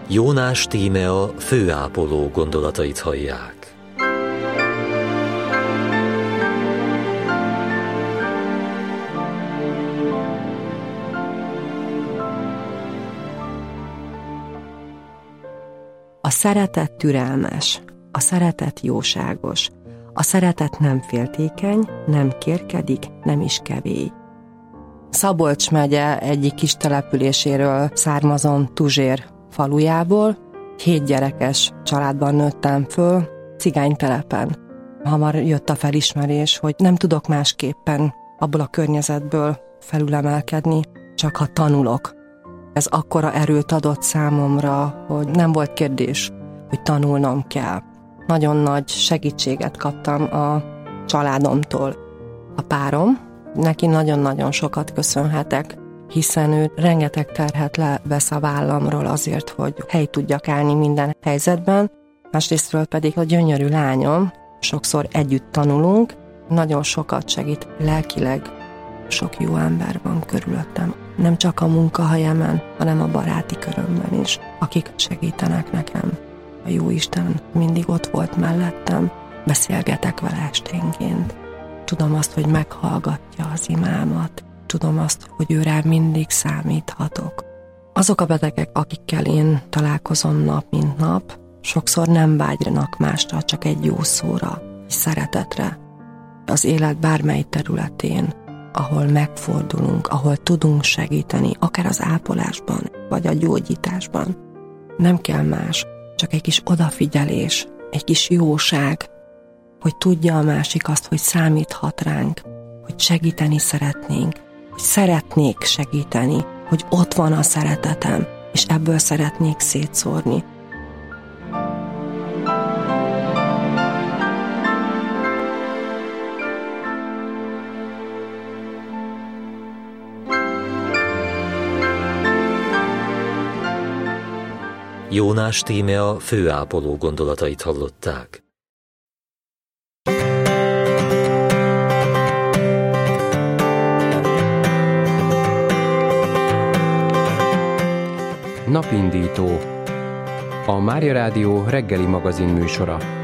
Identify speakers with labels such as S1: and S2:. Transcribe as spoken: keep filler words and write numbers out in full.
S1: Jónás Tímea főápoló gondolatait hallják.
S2: A szeretet türelmes, a szeretet jóságos, a szeretet nem féltékeny, nem kérkedik, nem is kevély. Szabolcs megye egyik kis településéről származom, Tuzsér falujából. Hét gyerekes családban nőttem föl, cigánytelepen. Hamar jött a felismerés, hogy nem tudok másképpen abból a környezetből felülemelkedni, csak ha tanulok. Ez akkora erőt adott számomra, hogy nem volt kérdés, hogy tanulnom kell. Nagyon nagy segítséget kaptam a családomtól. A párom, neki nagyon-nagyon sokat köszönhetek, hiszen ő rengeteg terhet levesz a vállamról azért, hogy helyt tudjak állni minden helyzetben. Másrésztről pedig a gyönyörű lányom, sokszor együtt tanulunk, nagyon sokat segít lelkileg. Sok jó ember van körülöttem, nem csak a munkahelyemen, hanem a baráti körömben is, akik segítenek nekem. A Jóisten mindig ott volt mellettem, beszélgetek vele esténként. Tudom azt, hogy meghallgatja az imámat, tudom azt, hogy őrá mindig számíthatok. Azok a betegek, akikkel én találkozom nap mint nap, sokszor nem vágynak másra, csak egy jó szóra, egy szeretetre. Az élet bármely területén, ahol megfordulunk, ahol tudunk segíteni, akár az ápolásban, vagy a gyógyításban. Nem kell más, csak egy kis odafigyelés, egy kis jóság, hogy tudja a másik azt, hogy számíthat ránk, hogy segíteni szeretnénk, hogy szeretnék segíteni, hogy ott van a szeretetem, és ebből szeretnék szétszórni.
S1: Jónás Tímea főápoló gondolatait hallották.
S3: Napindító. A Mária Rádió reggeli magazin műsora.